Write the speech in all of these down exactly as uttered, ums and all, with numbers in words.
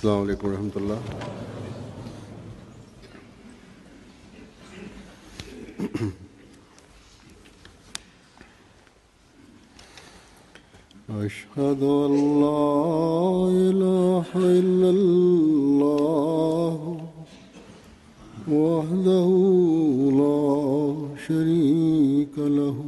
अस्सलामु अलैकुम रहमतुल्लाह। अशहदु अल्ला इलाहा इल्लल्लाह वहदहु ला शरीका लहू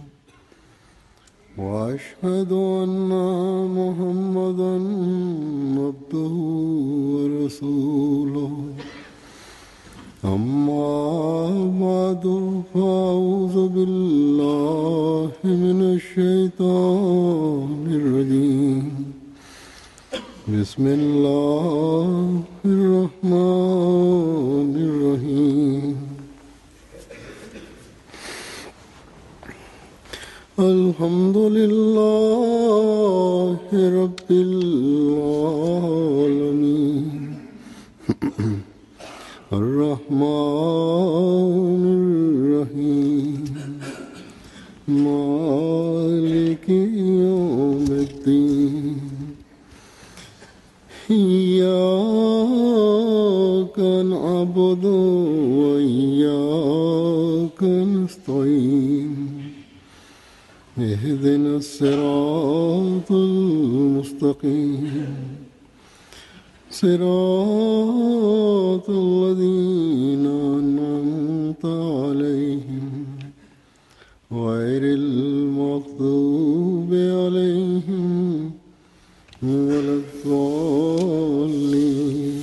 وأشهد أن محمدا عبده ورسوله أما بعد فأعوذ بالله من الشيطان الرجيم بسم الله الرحمن الرحيم الحمد لله رب العالمين الرحمن الرحيم مالك يوم الدين إياك نعبد وإياك نستعين اهدنا الصراط المستقيم صراط الذين أنعمت عليهم غير المغضوب عليهم ولا الضالين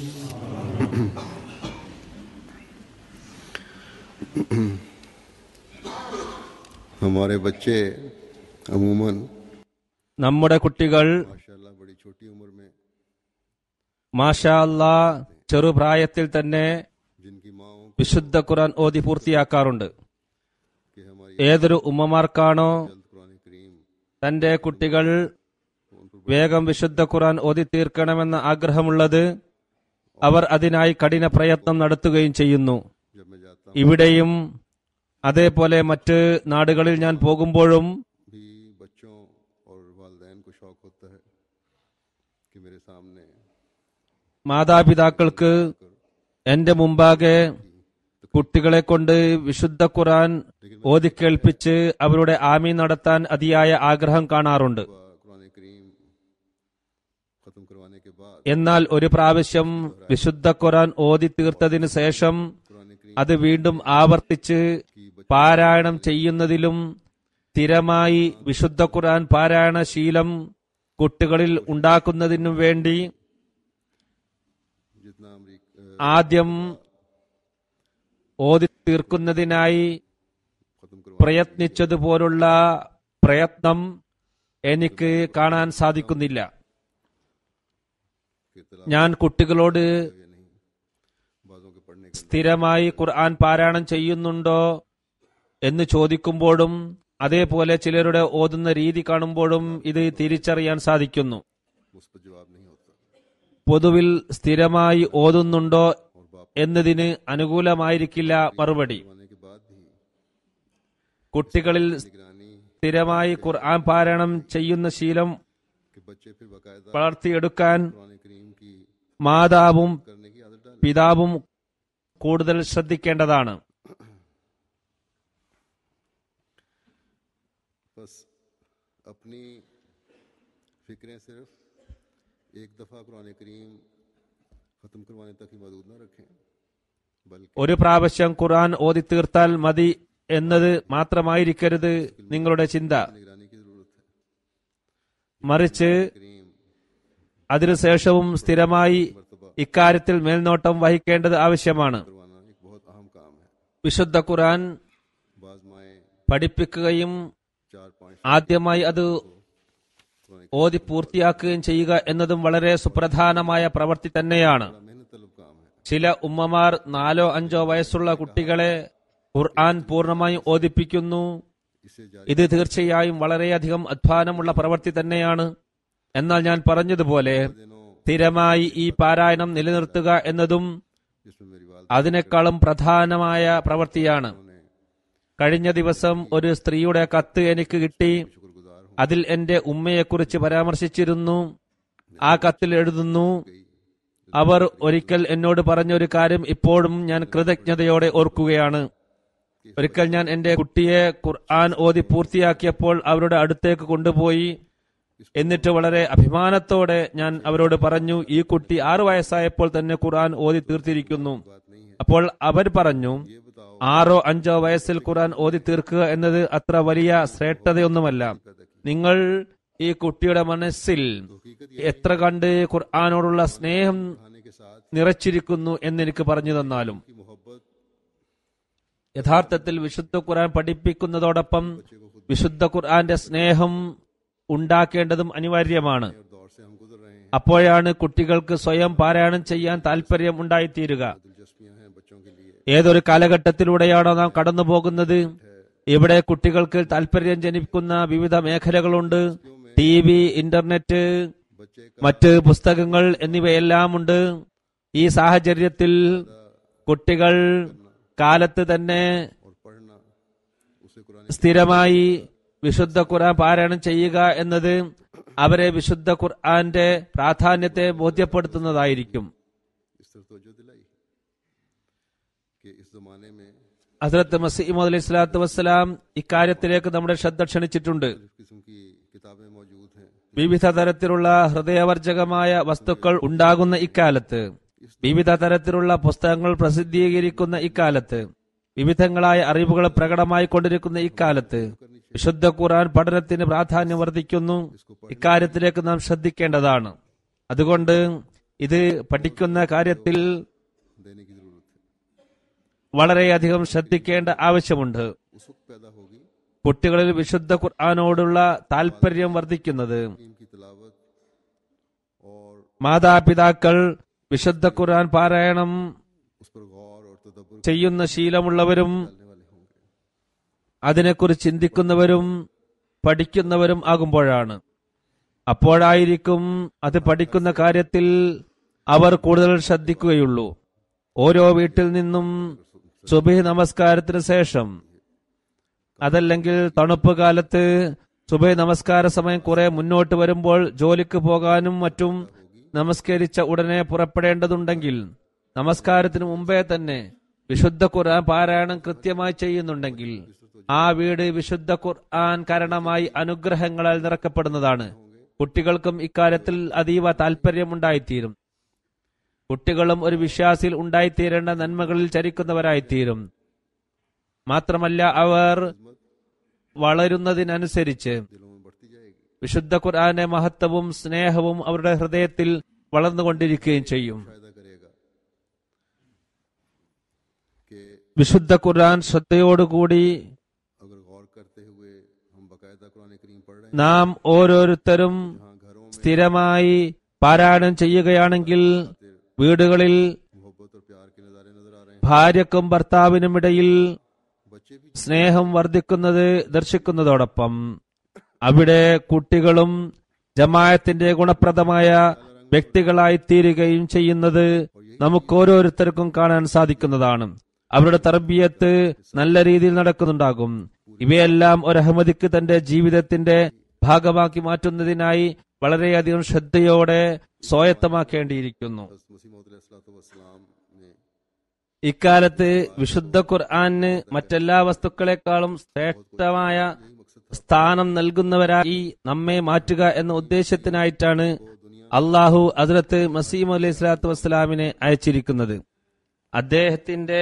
हमारे बच्चे अमूमन നമ്മുടെ കുട്ടികൾ माशाअल्लाह बड़ी छोटी उम्र में മാഷാ അല്ലാ ചെറുപ്രായത്തിൽ തന്നെ जिनकी माओ വിശുദ്ധ ഖുർആൻ ഓതി പൂർത്തിയാക്കാറുണ്ട്. कि हमारी ഏതൊരു ഉമ്മമാർക്കാണോ जल्द कुरान करीम തന്റെ കുട്ടികൾ വേഗം വിശുദ്ധ ഖുർആൻ ഓതി തീർക്കണമെന്ന ആഗ്രഹമുള്ളത്, അവർ അതിനായി കഠിന പ്രയത്നം നടത്തുകയും ചെയ്യുന്നു. जब मैं जाता ഇവിടെയും അതേപോലെ മറ്റ് നാടുകളിൽ ഞാൻ പോകുമ്പോഴും भी बच्चों और वालिदैन को शौक होता है कि मेरे सामने മാതാപിതാക്കൾക്ക് എന്റെ മുമ്പാകെ കുട്ടികളെ കൊണ്ട് വിശുദ്ധ ഖുർആൻ ഓതിക്കേൾപ്പിച്ച് അവരുടെ ആമീൻ നടത്താൻ അതിയായ ആഗ്രഹം കാണാറുണ്ട്. कुरान करीम खत्म करवाने के बाद എന്നാൽ ഒരു പ്രാവശ്യം വിശുദ്ധ ഖുർആൻ ഓതി തീർത്തതിനു ശേഷം कुरान करीम അത് വീണ്ടും ആവർത്തിച്ച് പാരായണം ചെയ്യുന്നതിലും സ്ഥിരമായി വിശുദ്ധ ഖുർആൻ പാരായണ ശീലം കുട്ടികളിൽ ഉണ്ടാക്കുന്നതിനും വേണ്ടി जितना अमरीका ആദ്യം ഓതി തീർക്കുന്നതിനായി खत्म करवा പ്രയത്നിച്ചതുപോലുള്ള പ്രയത്നം എനിക്ക് കാണാൻ സാധിക്കുന്നില്ല. के तला ഞാൻ കുട്ടികളോട് या नहीं बाजों के पढ़ने के സ്ഥിരമായി ഖുർആൻ പാരായണം ചെയ്യുന്നുണ്ടോ എന്ന് ചോദിക്കുമ്പോഴും അതേപോലെ ചിലരുടെ ഓതുന്ന രീതി കാണുമ്പോഴും ഇത് തിരിച്ചറിയാൻ സാധിക്കുന്നു. उस पर जवाब नहीं होता പൊതുവിൽ സ്ഥിരമായി ഓതുന്നുണ്ടോ എന്നതിന് അനുകൂലമായിരിക്കില്ല മറുപടി. करवाने के बाद भी കുട്ടികളിൽ निगरानी സ്ഥിരമായി ഖുർആൻ പാരായണം ചെയ്യുന്ന ശീലം के बच्चे फिर बाकायदा വളർത്തിയെടുക്കാൻ कुरान करीम की മാതാവും करने की आदत डालें। പിതാവും കൂടുതൽ ശ്രദ്ധിക്കേണ്ടതാണ്. बस अपनी फिक्रें सिर्फ एक दफा कुरान करीम खत्म करवाने तक ही महदूद न रखें, बल्कि ഒരു പ്രാവശ്യം ഖുർആൻ ഓതി തീർത്താൽ മതി എന്നത് മാത്രമായിരിക്കരുത് നിങ്ങളുടെ ചിന്ത. निगरानी की जरूरत है। മറിച്ച് करीम അതിനുശേഷവും സ്ഥിരമായി ഇക്കാര്യത്തിൽ മേൽനോട്ടം വഹിക്കേണ്ടത് ആവശ്യമാണ്. करवाना एक बहुत अहम काम है। വിശുദ്ധ ഖുർആൻ बाज माएँ പഠിപ്പിക്കുകയും चार पाँच ആദ്യമായി അത് ഓതി പൂർത്തിയാക്കുകയും ചെയ്യുക എന്നതും വളരെ സുപ്രധാനമായ പ്രവൃത്തി തന്നെയാണ്. मेहनत तलब काम है। ചില ഉമ്മമാർ നാലോ അഞ്ചോ വയസ്സുള്ള കുട്ടികളെ ഖുർആൻ പൂർണ്ണമായും ഓതിപ്പിക്കുന്നു. इससे जारी ഇത് തീർച്ചയായും വളരെയധികം അധ്വാനമുള്ള പ്രവൃത്തി തന്നെയാണ്. എന്നാൽ ഞാൻ പറഞ്ഞതുപോലെ दिनों സ്ഥിരമായി ഈ പാരായണം നിലനിർത്തുക എന്നതും जिसमें मेरी वाल അതിനേക്കാളും പ്രധാനമായ പ്രവൃത്തിയാണ്. ने കഴിഞ്ഞ ദിവസം ഒരു സ്ത്രീയുടെ കത്ത് എനിക്ക് കിട്ടി. शुक्रगुजार हूँ അതിൽ എന്റെ ഉമ്മയെക്കുറിച്ച് പരാമർശിച്ചിരുന്നു. ആ കത്തിൽ എഴുതുന്നു, അവർ ഒരിക്കൽ എന്നോട് പറഞ്ഞ ഒരു കാര്യം ഇപ്പോഴും ഞാൻ കൃതജ്ഞതയോടെ ഓർക്കുകയാണ്. ഒരിക്കൽ ഞാൻ എന്റെ കുട്ടിയെ ഖുർആൻ ഓതി പൂർത്തിയാക്കിയപ്പോൾ അവരുടെ അടുത്തേക്ക് കൊണ്ടുപോയി. എന്നിട്ട് വളരെ അഭിമാനത്തോടെ ഞാൻ അവരോട് പറഞ്ഞു, ഈ കുട്ടി ആറു വയസ്സായപ്പോൾ തന്നെ ഖുർആൻ ഓതി തീർത്തിരിക്കുന്നു. അപ്പോൾ അവർ പറഞ്ഞു, ആറോ അഞ്ചോ വയസ്സിൽ ഖുർആൻ ഓതി തീർക്കുക എന്നത് അത്ര വലിയ ശ്രേഷ്ഠതയൊന്നുമല്ല. നിങ്ങൾ ഈ കുട്ടിയുടെ മനസ്സിൽ എത്ര കണ്ട് ഖുർആനോടുള്ള സ്നേഹം നിറച്ചിരിക്കുന്നു എന്നെനിക്ക് പറഞ്ഞു തന്നാലും. യഥാർത്ഥത്തിൽ വിശുദ്ധ ഖുർആൻ പഠിപ്പിക്കുന്നതോടൊപ്പം വിശുദ്ധ ഖുർആന്റെ സ്നേഹം ഉണ്ടാക്കേണ്ടതും അനിവാര്യമാണ്. അപ്പോഴാണ് കുട്ടികൾക്ക് സ്വയം പാരായണം ചെയ്യാൻ താല്പര്യം ഉണ്ടായിത്തീരുക. ഏതൊരു കാലഘട്ടത്തിലൂടെയാണോ നാം കടന്നു പോകുന്നത്, ഇവിടെ കുട്ടികൾക്ക് താല്പര്യം ജനിക്കുന്ന വിവിധ മേഖലകളുണ്ട്. ടി വി, ഇന്റർനെറ്റ്, മറ്റ് പുസ്തകങ്ങൾ എന്നിവയെല്ലാം ഉണ്ട്. ഈ സാഹചര്യത്തിൽ കുട്ടികൾ കാലത്ത് തന്നെ സ്ഥിരമായി വിശുദ്ധ ഖുർആൻ പാരായണം ചെയ്യുക എന്നത് അവരെ വിശുദ്ധ ഖുർആന്റെ പ്രാധാന്യത്തെ ബോധ്യപ്പെടുത്തുന്നതായിരിക്കും. ഹസ്രത്ത് മസീഹ് മൗഊദ് അലൈഹി സ്വലാത്തു വസ്സലാം ഇക്കാര്യത്തിലേക്ക് നമ്മുടെ ശ്രദ്ധ ക്ഷണിച്ചിട്ടുണ്ട്. വിവിധ തരത്തിലുള്ള ഹൃദയവർജകമായ വസ്തുക്കൾ ഉണ്ടാകുന്ന ഇക്കാലത്ത്, വിവിധ തരത്തിലുള്ള പുസ്തകങ്ങൾ പ്രസിദ്ധീകരിക്കുന്ന ഇക്കാലത്ത്, വിവിധങ്ങളായ അറിവുകൾ പ്രകടമായി കൊണ്ടിരിക്കുന്ന ഇക്കാലത്ത് വിശുദ്ധ ഖുർആൻ പഠനത്തിന് പ്രാധാന്യം വർദ്ധിക്കുന്നു. ഇക്കാര്യത്തിലേക്ക് നാം ശ്രദ്ധിക്കേണ്ടതാണ്. അതുകൊണ്ട് ഇത് പഠിക്കുന്ന കാര്യത്തിൽ വളരെയധികം ശ്രദ്ധിക്കേണ്ട ആവശ്യമുണ്ട്. കുട്ടികളിൽ വിശുദ്ധ ഖുർആനോടുള്ള താല്പര്യം വർദ്ധിക്കുന്നത് മാതാപിതാക്കൾ വിശുദ്ധ ഖുർആൻ പാരായണം ചെയ്യുന്ന ശീലമുള്ളവരും അതിനെക്കുറിച്ച് ചിന്തിക്കുന്നവരും പഠിക്കുന്നവരും ആകുമ്പോഴാണ്. അപ്പോഴായിരിക്കും അത് പഠിക്കുന്ന കാര്യത്തിൽ അവർ കൂടുതൽ ശ്രദ്ധിക്കുകയുള്ളൂ. ഓരോ വീട്ടിൽ നിന്നും സുബഹി നമസ്കാരത്തിന് ശേഷം, അതല്ലെങ്കിൽ തണുപ്പ് കാലത്ത് സുബഹി നമസ്കാര സമയം കുറെ മുന്നോട്ട് വരുമ്പോൾ ജോലിക്ക് പോകാനും മറ്റും നമസ്കരിച്ച ഉടനെ പുറപ്പെടേണ്ടതുണ്ടെങ്കിൽ, നമസ്കാരത്തിന് മുമ്പേ തന്നെ വിശുദ്ധ ഖുർആൻ പാരായണം കൃത്യമായി ചെയ്യുന്നുണ്ടെങ്കിൽ ആ വീട് വിശുദ്ധ ഖുർആൻ കാരണമായി അനുഗ്രഹങ്ങളാൽ നിറക്കപ്പെടുന്നതാണ്. കുട്ടികൾക്കും ഇക്കാര്യത്തിൽ അതീവ താല്പര്യമുണ്ടായിത്തീരും. കുട്ടികളും ഒരു വിശ്വാസിയിൽ ഉണ്ടായിത്തീരേണ്ട നന്മകളിൽ ചരിക്കുന്നവരായിത്തീരും. മാത്രമല്ല, അവർ വളരുന്നതിനനുസരിച്ച് വിശുദ്ധ ഖുർആന്റെ മഹത്വവും സ്നേഹവും അവരുടെ ഹൃദയത്തിൽ വളർന്നുകൊണ്ടിരിക്കുകയും ചെയ്യും. വിശുദ്ധ ഖുർആൻ ശ്രദ്ധയോടുകൂടി നാം ഓരോരുത്തരും സ്ഥിരമായി പാരായണം ചെയ്യുകയാണെങ്കിൽ വീടുകളിൽ ഭാര്യക്കും ഭർത്താവിനുമിടയിൽ സ്നേഹം വർദ്ധിക്കുന്നത് ദർശിക്കുന്നതോടൊപ്പം അവിടെ കുട്ടികളും ജമാഅത്തിന്റെ ഗുണപ്രദമായ വ്യക്തികളായി തീരുകയും ചെയ്യുന്നത് നമുക്ക് ഓരോരുത്തർക്കും കാണാൻ സാധിക്കുന്നതാണ്. അവരുടെ തർബിയത്ത് നല്ല രീതിയിൽ നടക്കുന്നുണ്ടാകും. ഇവയെല്ലാം ഒരു അഹമ്മദിക്ക് തന്റെ ജീവിതത്തിന്റെ ഭാഗമാക്കി മാറ്റുന്നതിനായി വളരെയധികം ശ്രദ്ധയോടെ സ്വായത്തമാക്കേണ്ടിയിരിക്കുന്നു. ഇക്കാലത്ത് വിശുദ്ധ ഖുർആന് മറ്റെല്ലാ വസ്തുക്കളെക്കാളും ശ്രേഷ്ഠമായ സ്ഥാനം നൽകുന്നവരായി നമ്മെ മാറ്റുക എന്ന ഉദ്ദേശത്തിനായിട്ടാണ് അള്ളാഹു ഹസ്രത്ത് മസീഹ് മൗഊദ് അലൈഹി സ്വലാത്തു വസ്സലാമിനെ അയച്ചിരിക്കുന്നത്. അദ്ദേഹത്തിന്റെ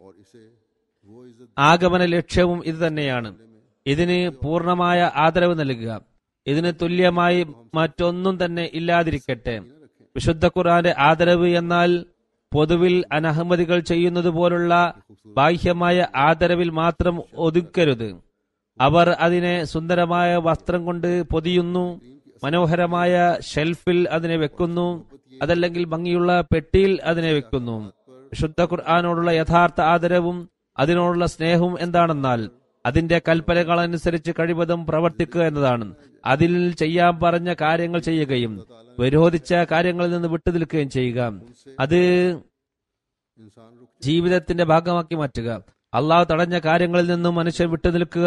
ആഗമന ലക്ഷ്യവും ഇത് തന്നെയാണ്. ഇതിന് പൂർണ്ണമായ ആദരവ് നൽകുക. ഇതിന് തുല്യമായി മറ്റൊന്നും തന്നെ ഇല്ലാതിരിക്കട്ടെ. വിശുദ്ധ ഖുർആന്റെ ആദരവ് എന്നാൽ പൊതുവിൽ അനഹമ്മദികൾ ചെയ്യുന്നത് പോലുള്ള ബാഹ്യമായ ആദരവിൽ മാത്രം ഒതുക്കരുത്. അവർ അതിനെ സുന്ദരമായ വസ്ത്രം കൊണ്ട് പൊതിയുന്നു, മനോഹരമായ ഷെൽഫിൽ അതിനെ വെക്കുന്നു, അതല്ലെങ്കിൽ ഭംഗിയുള്ള പെട്ടിയിൽ അതിനെ വെക്കുന്നു. വിശുദ്ധ ഖുർആനോടുള്ള യഥാർത്ഥ ആദരവും അതിനോടുള്ള സ്നേഹവും എന്താണെന്നാൽ അതിന്റെ കൽപ്പനകൾ അനുസരിച്ച് കഴിവതും പ്രവർത്തിക്കുക എന്നതാണ്. അതിൽ ചെയ്യാൻ പറഞ്ഞ കാര്യങ്ങൾ ചെയ്യുകയും വിരോധിച്ച കാര്യങ്ങളിൽ നിന്ന് വിട്ടുനിൽക്കുകയും ചെയ്യുക. അത് ജീവിതത്തിന്റെ ഭാഗമാക്കി മാറ്റുക. അള്ളാഹു തടഞ്ഞ കാര്യങ്ങളിൽ നിന്നും മനുഷ്യൻ വിട്ടുനിൽക്കുക.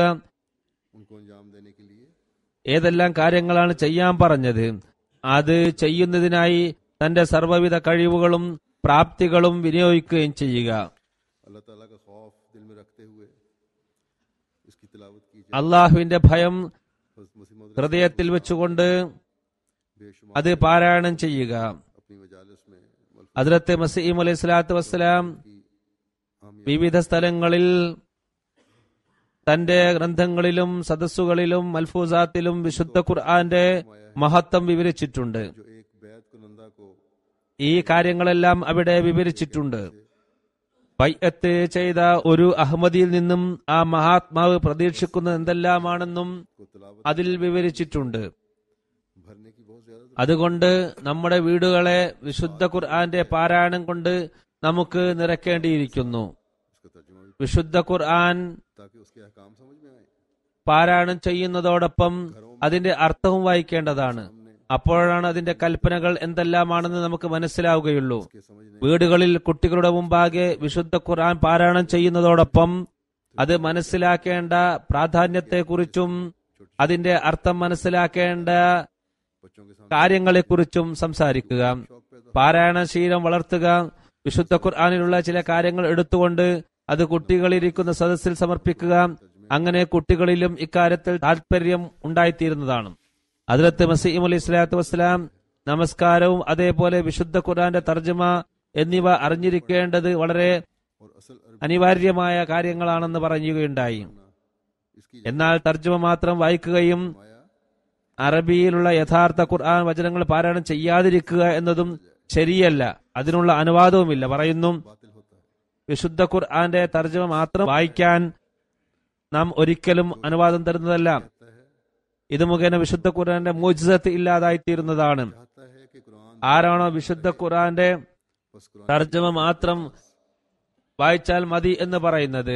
ഏതെല്ലാം കാര്യങ്ങളാണ് ചെയ്യാൻ പറഞ്ഞത് അത് ചെയ്യുന്നതിനായി തന്റെ സർവ്വവിധ കഴിവുകളും പ്രാപ്തികളും വിനിയോഗിക്കുകയും ചെയ്യുക. अल्लाह ताला का खौफ दिल में रखते हुए इसकी तिलावत कीजिए. അള്ളാഹുവിന്റെ ഭയം हज़रत मसीह मौद ഹൃദയത്തിൽ വെച്ചുകൊണ്ട് बेशुमार അത് പാരായണം ചെയ്യുക. अपनी मजालिस में मलफूज़ ഹദ്റത്ത് മസീഹ് അലൈഹി സ്വലാത്തു വസ്സലാം की आमिया വിവിധ സ്ഥലങ്ങളിൽ തന്റെ ഗ്രന്ഥങ്ങളിലും സദസ്സുകളിലും മൽഫൂസാത്തിലും വിശുദ്ധ ഖുർആന്റെ മഹത്വം വിവരിച്ചിട്ടുണ്ട്. जो एक बैत कुनंदा को ഈ കാര്യങ്ങളെല്ലാം അവിടെ വിവരിച്ചിട്ടുണ്ട്. ബൈഅത്ത് ചെയ്ത ഒരു അഹമ്മദിയിൽ നിന്നും ആ മഹാത്മാവ് പ്രതീക്ഷിക്കുന്നത് എന്തെല്ലാമാണെന്നും को तिलावत അതിൽ വിവരിച്ചിട്ടുണ്ട്. भरने की बहुत ज्यादा അതുകൊണ്ട് നമ്മുടെ വീടുകളെ വിശുദ്ധ ഖുർആന്റെ പാരായണം കൊണ്ട് നമുക്ക് നിറയ്ക്കേണ്ടിയിരിക്കുന്നു. उसका तर्जुमा भी വിശുദ്ധ ഖുർആൻ ताकि उसके अहकाम समझ में आए. പാരായണം ചെയ്യുന്നതോടൊപ്പം അതിന്റെ അർത്ഥവും വായിക്കേണ്ടതാണ്. അപ്പോഴാണ് അതിന്റെ കൽപ്പനകൾ എന്തെല്ലാമാണെന്ന് നമുക്ക് മനസ്സിലാവുകയുള്ളൂ. के समझने വീടുകളിൽ കുട്ടികളുടെ മുമ്പാകെ വിശുദ്ധ ഖുർആൻ പാരായണം ചെയ്യുന്നതോടൊപ്പം അത് മനസ്സിലാക്കേണ്ട പ്രാധാന്യത്തെക്കുറിച്ചും അതിന്റെ അർത്ഥം മനസ്സിലാക്കേണ്ട बच्चों के सामने കാര്യങ്ങളെക്കുറിച്ചും സംസാരിക്കുക. शौक पैदा പാരായണശീലം വളർത്തുക. വിശുദ്ധ ഖുർആനിലുള്ള ചില കാര്യങ്ങൾ എടുത്തുകൊണ്ട് അത് കുട്ടികളിരിക്കുന്ന സദസ്സിൽ സമർപ്പിക്കുക. അങ്ങനെ കുട്ടികളിലും ഇക്കാര്യത്തിൽ താല്പര്യം ഉണ്ടായിത്തീരുന്നതാണ്. ഹദ്റത്ത് മസീഹ് അലൈഹി സ്വലാത്തു വസ്സലാം നമസ്കാരവും അതേപോലെ വിശുദ്ധ ഖുർആന്റെ തർജ്ജമ എന്നിവ അറിഞ്ഞിരിക്കേണ്ടത് വളരെ और असल अरबी അനിവാര്യമായ കാര്യങ്ങളാണെന്ന് പറയുകയുണ്ടായി. इसकी എന്നാൽ തർജ്ജമ മാത്രം വായിക്കുകയും माया അറബിയിലുള്ള യഥാർത്ഥ ഖുർആൻ വചനങ്ങൾ പാരായണം ചെയ്യാതിരിക്കുക എന്നതും ശരിയല്ല. അതിനുള്ള അനുവാദവുമില്ല. പറയുന്നു, बातिल होता है. വിശുദ്ധ ഖുർആന്റെ തർജ്ജമ മാത്രം വായിക്കാൻ നാം ഒരിക്കലും അനുവാദം തരുന്നതല്ല. कहता है ഇത് മുഖേന വിശുദ്ധ ഖുർആന്റെ മുജ്സത്ത് ഇല്ലാതായിത്തീരുന്നതാണ്. चाहता है कि कुरान ആരാണോ വിശുദ്ധ ഖുർആന്റെ बस कुरान തർജ്ജമ മാത്രം വായിച്ചാൽ മതി എന്ന് പറയുന്നത്,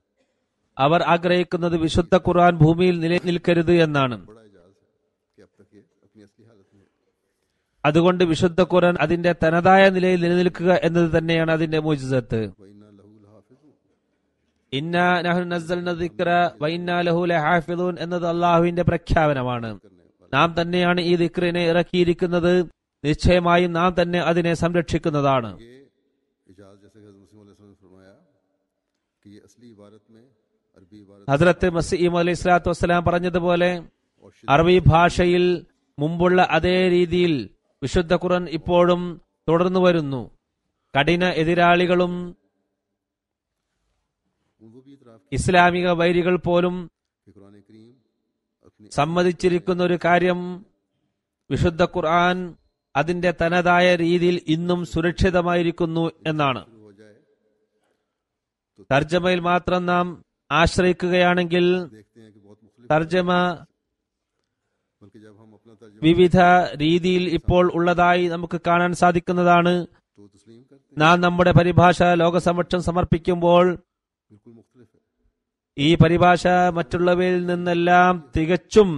അവർ ആഗ്രഹിക്കുന്നത് വിശുദ്ധ ഖുർആൻ ഭൂമിയിൽ നിലനിൽക്കരുത് എന്നാണ്. बड़ा एजाज है कि अब तक ये अपनी असली हालत में है. അതുകൊണ്ട് വിശുദ്ധ ഖുർആൻ അതിന്റെ തനതായ നിലയിൽ നിലനിൽക്കുക എന്നത് തന്നെയാണ് അതിന്റെ മുജ്സത്ത്. वइन्ना लहू लहाफिज़ून. ഇന്നാ നഹ്നു നസ്സൽന ദിക്ര വഇന്നാ ലഹു ലഹാഫിദൂൻ എന്നത് അള്ളാഹുവിന്റെ പ്രഖ്യാപനമാണ്. നാം തന്നെയാണ് ഈ ദിക്റിനെ ഇറക്കിയിരിക്കുന്നത്, നിശ്ചയമായും നാം തന്നെ അതിനെ സംരക്ഷിക്കുന്നതാണ്. ये एजाज जैसे कि हज़रत मसीह मौद ने फरमाया कि ये असली इबारत में अरबी इबारत ഹദ്റത്ത് മസീഹ് അലൈഹി സ്വലാത്തു വസ്സലാം പറഞ്ഞതുപോലെ और അറബി ഭാഷയിൽ മുമ്പുള്ള അതേ രീതിയിൽ വിശുദ്ധ ഖുർആൻ ഇപ്പോഴും തുടർന്നു വരുന്നു. കഠിന എതിരാളികളും वो भी इतराफ ഇസ്ലാമിക വൈരികൾ പോലും कि कुरान करीम अपनी സമ്മതിച്ചിരിക്കുന്ന ഒരു കാര്യം, വിശുദ്ധ ഖുർആൻ അതിന്റെ തനതായ രീതിയിൽ ഇന്നും സുരക്ഷിതമായിരിക്കുന്നു എന്നാണ്. शुरू हो जाए തർജ്ജമയിൽ മാത്രം നാം ആശ്രയിക്കുകയാണെങ്കിൽ देखते हैं कि बहुत मुख्तलिफ, തർജ്ജമ बल्कि जब हम अपना तर्जुमा വിവിധ രീതിയിൽ ഇപ്പോൾ ഉള്ളതായി നമുക്ക് കാണാൻ സാധിക്കുന്നതാണ്. तो तस्लीम करते हैं നാം നമ്മുടെ പരിഭാഷ ലോകസമക്ഷം സമർപ്പിക്കുമ്പോൾ बिल्कुल मुख्तलिफ है. ഈ പരിഭാഷ മറ്റുള്ളവയിൽ നിന്നെല്ലാം തികച്ചും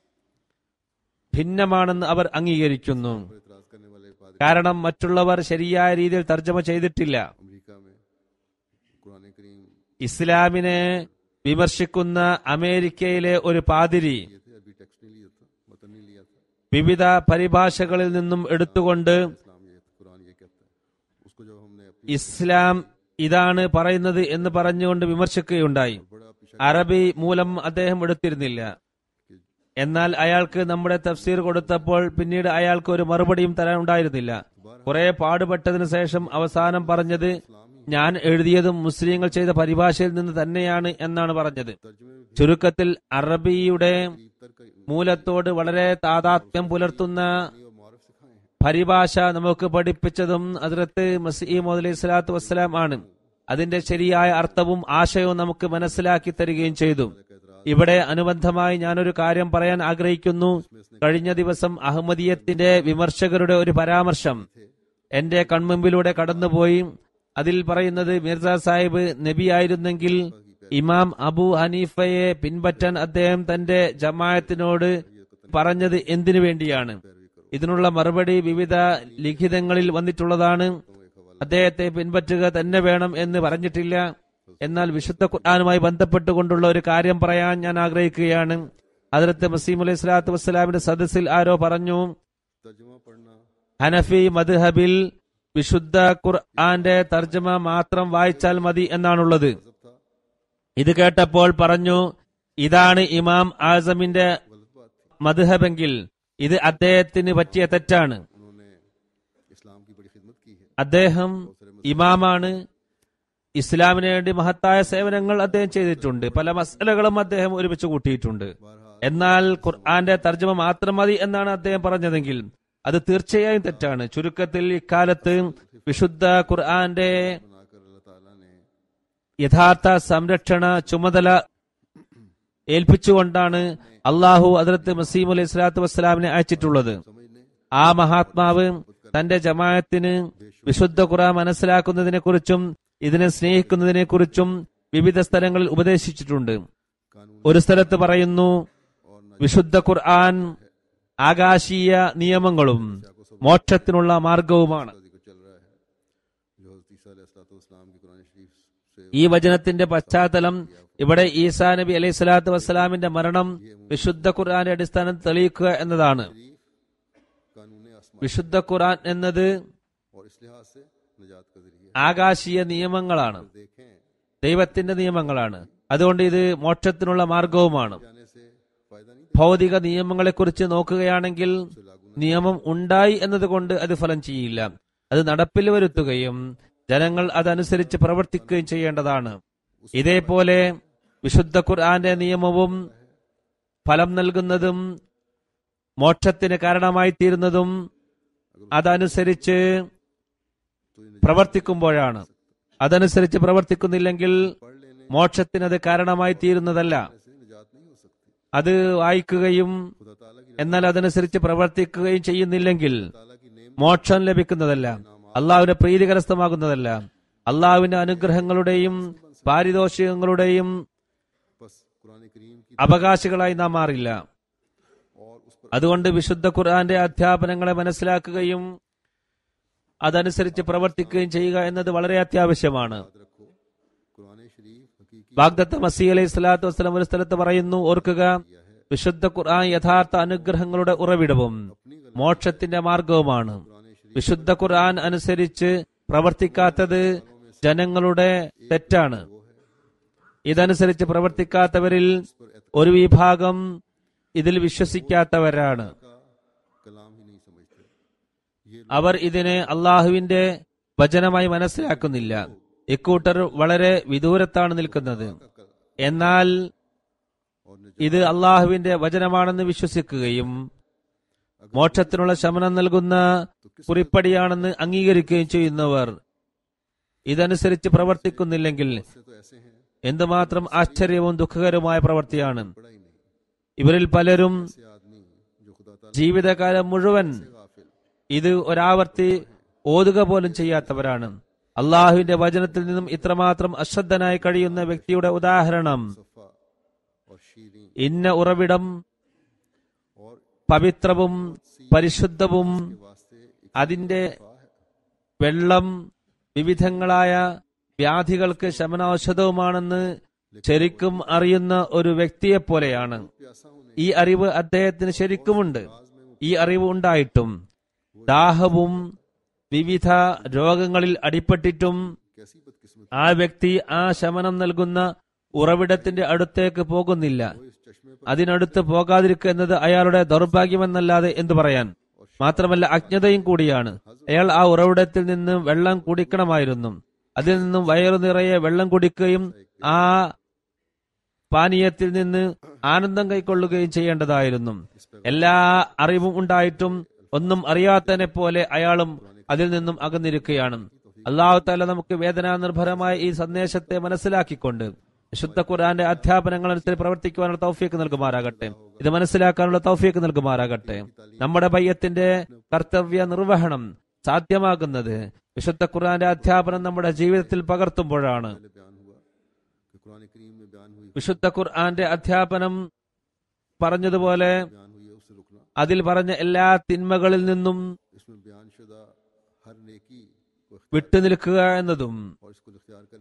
ഭിന്നമാണെന്ന് അവർ അംഗീകരിക്കുന്നു. पर इतराज करने वाले पादरी കാരണം മറ്റുള്ളവർ ശരിയായ രീതിയിൽ തർജ്ജമ ചെയ്തിട്ടില്ല. अमेरिका में कुरान करीम ഇസ്ലാമിനെ വിമർശിക്കുന്ന അമേരിക്കയിലെ ഒരു പാതിരി ये थे, अरबी टेक्स्ट नहीं लिया था, मतन नहीं लिया था. വിവിധ പരിഭാഷകളിൽ നിന്നും എടുത്തുകൊണ്ട് इस्लाम ये कुरान ये कहता है, उसको जब हमने अपनी ഇസ്ലാം ഇതാണ് പറയുന്നത് എന്ന് പറഞ്ഞുകൊണ്ട് വിമർശിക്കുകയുണ്ടായി. बड़ा पीछा അറബി മൂലം അദ്ദേഹം എടുത്തിരുന്നില്ല. എന്നാൽ അയാൾക്ക് നമ്മുടെ തഫ്സീർ കൊടുത്തപ്പോൾ പിന്നീട് അയാൾക്ക് ഒരു മറുപടിയും തരാൻ ഉണ്ടായിരുന്നില്ല. കുറെ പാടുപെട്ടതിനു ശേഷം അവസാനം പറഞ്ഞത്, ഞാൻ എഴുതിയതും മുസ്ലിങ്ങൾ ചെയ്ത പരിഭാഷയിൽ നിന്ന് തന്നെയാണ് എന്നാണ് പറഞ്ഞത്. तर्जुमे में भी ചുരുക്കത്തിൽ അറബിയുടെ तर का മൂലത്തോട് വളരെ താതാത്മ്യം പുലർത്തുന്ന और मारफ सिखाए हैं. പരിഭാഷ നമുക്ക് പഠിപ്പിച്ചതും ഹദ്റത്ത് മസീഹ് മൗഊദ് അലൈഹി സ്വലാത്തു വസ്സലാം ആണ്. അതിന്റെ ശരിയായ അർത്ഥവും ആശയവും നമുക്ക് മനസ്സിലാക്കി തരികയും ചെയ്തു. ഇവിടെ അനുബന്ധമായി ഞാനൊരു കാര്യം പറയാൻ ആഗ്രഹിക്കുന്നു. കഴിഞ്ഞ ദിവസം അഹമ്മദിയത്തിന്റെ വിമർശകരുടെ ഒരു പരാമർശം എന്റെ കൺമുമ്പിലൂടെ കടന്നുപോയി. അതിൽ പറയുന്നത്, മിർസ സാഹിബ് നബിയായിരുന്നെങ്കിൽ ഇമാം അബു ഹനീഫയെ പിൻപറ്റാൻ അദ്ദേഹം തന്റെ ജമാഅത്തിനോട് പറഞ്ഞത് എന്തിനു വേണ്ടിയാണ്? ഇതിനുള്ള മറുപടി വിവിധ ലിഖിതങ്ങളിൽ വന്നിട്ടുള്ളതാണ്. അദ്ദേഹത്തെ പിൻപറ്റുക തന്നെ വേണം എന്ന് പറഞ്ഞിട്ടില്ല. എന്നാൽ വിശുദ്ധ ഖുർആനുമായി ബന്ധപ്പെട്ടുകൊണ്ടുള്ള ഒരു കാര്യം പറയാൻ ഞാൻ ആഗ്രഹിക്കുകയാണ്. ഹദ്റത്ത് മസീഹ് അലൈഹി സ്വലാത്തു വസ്സലാമിന്റെ സദസ്സിൽ ആരോ പറഞ്ഞു, तर्जुमा पढ़ना ഹനഫി മദ്ഹബിൽ വിശുദ്ധ ഖുർആന്റെ തർജ്ജമ മാത്രം വായിച്ചാൽ മതി എന്നാണുള്ളത്. ഇത് കേട്ടപ്പോൾ പറഞ്ഞു, ഇതാണ് ഇമാം ആസമിന്റെ മദ്ഹബെങ്കിൽ ഇത് അദ്ദേഹത്തിന് പറ്റിയ തെറ്റാണ്. അദ്ദേഹം ഇമാമാണ്, ഇസ്ലാമിന് വേണ്ടി മഹത്തായ സേവനങ്ങൾ അദ്ദേഹം ചെയ്തിട്ടുണ്ട്, പല മസലകളും അദ്ദേഹം ഒരുമിച്ച് കൂട്ടിയിട്ടുണ്ട്. എന്നാൽ ഖുർആന്റെ തർജ്ജമ മാത്രം മതി എന്നാണ് അദ്ദേഹം പറഞ്ഞതെങ്കിൽ അത് തീർച്ചയായും തെറ്റാണ്. ചുരുക്കത്തിൽ ഇക്കാലത്ത് വിശുദ്ധ ഖുർആന്റെ യഥാർത്ഥ സംരക്ഷണ ചുമതല ഏൽപ്പിച്ചുകൊണ്ടാണ് അള്ളാഹു ഹദ്റത്ത് മസീഹ് അലൈഹി സ്വലാത്തു വസ്സലാമിനെ അയച്ചിട്ടുള്ളത്. ആ മഹാത്മാവ് തന്റെ ജമാഅത്തിന് വിശുദ്ധ ഖുർആൻ മനസ്സിലാക്കുന്നതിനെ കുറിച്ചും ഇതിനെ സ്നേഹിക്കുന്നതിനെ കുറിച്ചും വിവിധ സ്ഥലങ്ങളിൽ ഉപദേശിച്ചിട്ടുണ്ട്. ഒരു സ്ഥലത്ത് പറയുന്നു, വിശുദ്ധ ഖുർആൻ ആകാശീയ നിയമങ്ങളും മോക്ഷത്തിനുള്ള മാർഗവുമാണ്. ഈ വചനത്തിന്റെ പശ്ചാത്തലം ഇവിടെ ഈസാ നബി അലൈഹി സ്വലാത്തു വസ്സലാമിന്റെ മരണം വിശുദ്ധ ഖുർആന്റെ അടിസ്ഥാനം തെളിയിക്കുക എന്നതാണ്. വിശുദ്ധ ഖുർആൻ എന്നത് ആകാശീയ നിയമങ്ങളാണ്, ദൈവത്തിന്റെ നിയമങ്ങളാണ്. അതുകൊണ്ട് ഇത് മോക്ഷത്തിനുള്ള മാർഗവുമാണ്. ഭൗതിക നിയമങ്ങളെക്കുറിച്ച് നോക്കുകയാണെങ്കിൽ നിയമം ഉണ്ടായി എന്നതുകൊണ്ട് അത് ഫലം ചെയ്യില്ല. അത് നടപ്പിൽ വരുത്തുകയും ജനങ്ങൾ അതനുസരിച്ച് പ്രവർത്തിക്കുകയും ചെയ്യേണ്ടതാണ്. ഇതേപോലെ വിശുദ്ധ ഖുർആന്റെ നിയമവും ഫലം നൽകുന്നതും മോക്ഷത്തിന് കാരണമായി തീരുന്നതും അതനുസരിച്ച് പ്രവർത്തിക്കുമ്പോഴാണ്. അതനുസരിച്ച് പ്രവർത്തിക്കുന്നില്ലെങ്കിൽ മോക്ഷത്തിന് അത് കാരണമായി തീരുന്നതല്ല. അത് വായിക്കുകയും എന്നാൽ അതനുസരിച്ച് പ്രവർത്തിക്കുകയും ചെയ്യുന്നില്ലെങ്കിൽ മോക്ഷം ലഭിക്കുന്നതല്ല, അള്ളാഹുവിന്റെ പ്രീതി കരസ്ഥമാകുന്നതല്ല, അള്ളാഹുവിന്റെ അനുഗ്രഹങ്ങളുടെയും പാരിതോഷികങ്ങളുടെയും അവകാശികളായി നാം മാറില്ല. അതുകൊണ്ട് വിശുദ്ധ ഖുർആന്റെ അധ്യാപനങ്ങളെ മനസ്സിലാക്കുകയും അതനുസരിച്ച് പ്രവർത്തിക്കുകയും ചെയ്യുക എന്നത് വളരെ അത്യാവശ്യമാണ്. ബാഗ്ദത്ത് മസീഹ് അലൈഹി സ്വലാത്തു വസ്സലാം ഒരു സ്ഥലത്ത് പറയുന്നു, ഓർക്കുക, വിശുദ്ധ ഖുർആൻ യഥാർത്ഥ അനുഗ്രഹങ്ങളുടെ ഉറവിടവും മോക്ഷത്തിന്റെ മാർഗവുമാണ്. വിശുദ്ധ ഖുർആൻ അനുസരിച്ച് പ്രവർത്തിക്കാത്തത് ജനങ്ങളുടെ തെറ്റാണ്. ഇതനുസരിച്ച് പ്രവർത്തിക്കാത്തവരിൽ ഒരു വിഭാഗം ഇതിൽ വിശ്വസിക്കാത്തവരാണ്. അവർ ഇതിനെ അള്ളാഹുവിന്റെ വചനമായി മനസ്സിലാക്കുന്നില്ല. ഇക്കൂട്ടർ വളരെ വിദൂരത്താണ് നിൽക്കുന്നത്. എന്നാൽ ഇത് അള്ളാഹുവിന്റെ വചനമാണെന്ന് വിശ്വസിക്കുകയും മോക്ഷത്തിനുള്ള ശമനം നൽകുന്ന കുറിപ്പടിയാണെന്ന് അംഗീകരിക്കുകയും ചെയ്യുന്നവർ ഇതനുസരിച്ച് പ്രവർത്തിക്കുന്നില്ലെങ്കിൽ എന്തുമാത്രം ആശ്ചര്യവും ദുഃഖകരവുമായ പ്രവൃത്തിയാണ്. ഇവരിൽ പലരും ജീവിതകാലം മുഴുവൻ ഇത് ഒരാവർത്തി ഓതുക പോലും ചെയ്യാത്തവരാണ്. അള്ളാഹുവിന്റെ വചനത്തിൽ നിന്നും ഇത്രമാത്രം അശ്രദ്ധനായി കഴിയുന്ന വ്യക്തിയുടെ ഉദാഹരണം, ഇന്ന ഉറവിടം പവിത്രവും പരിശുദ്ധവും അതിന്റെ വെള്ളം വിവിധങ്ങളായ വ്യാധികൾക്ക് ശമനൌഷധവുമാണെന്ന് ശരിക്കും അറിയുന്ന ഒരു വ്യക്തിയെ പോലെയാണ്. ഈ അറിവ് അദ്ദേഹത്തിന് ശരിക്കുമുണ്ട്. ഈ അറിവ് ഉണ്ടായിട്ടും ദാഹവും വിവിധ രോഗങ്ങളിൽ അടിപ്പെട്ടിട്ടും ആ വ്യക്തി ആ ശമനം നൽകുന്ന ഉറവിടത്തിന്റെ അടുത്തേക്ക് പോകുന്നില്ല. അതിനടുത്ത് പോകാതിരിക്കുക എന്നത് അയാളുടെ ദൗർഭാഗ്യമെന്നല്ലാതെ എന്തു പറയാൻ. മാത്രമല്ല അജ്ഞതയും കൂടിയാണ്. അയാൾ ആ ഉറവിടത്തിൽ നിന്ന് വെള്ളം കുടിക്കണമായിരുന്നു. അതിൽ നിന്നും വയറു നിറയെ വെള്ളം കുടിക്കുകയും ആ പാനീയത്തിൽ നിന്ന് ആനന്ദം കൈക്കൊള്ളുകയും ചെയ്യേണ്ടതായിരുന്നു. എല്ലാ അറിവും ഉണ്ടായിട്ടും ഒന്നും അറിയാത്തതിനെ പോലെ അയാളും അതിൽ നിന്നും അകന്നിരിക്കുകയാണ്. അല്ലാഹു തആല നമുക്ക് വേദനാ നിർഭരമായ ഈ സന്ദേശത്തെ മനസ്സിലാക്കിക്കൊണ്ട് വിശുദ്ധ ഖുർആന്റെ അധ്യാപനങ്ങൾ അനുസരിച്ച് പ്രവർത്തിക്കുവാനുള്ള തൗഫീക്ക് നൽകുമാറാകട്ടെ. ഇത് മനസ്സിലാക്കാനുള്ള തൗഫീക്ക് നൽകുമാറാകട്ടെ. നമ്മുടെ ബയ്യത്തിന്റെ കർത്തവ്യ നിർവഹണം സാധ്യമാകുന്നത് വിശുദ്ധ ഖുർആന്റെ അധ്യാപനം നമ്മുടെ ജീവിതത്തിൽ പകർത്തുമ്പോഴാണ്. വിശുദ്ധ ഖുർആന്റെ അധ്യാപനം പറഞ്ഞതുപോലെ അതിൽ പറഞ്ഞ എല്ലാ തിന്മകളിൽ നിന്നും വിട്ടുനിൽക്കുക എന്നതും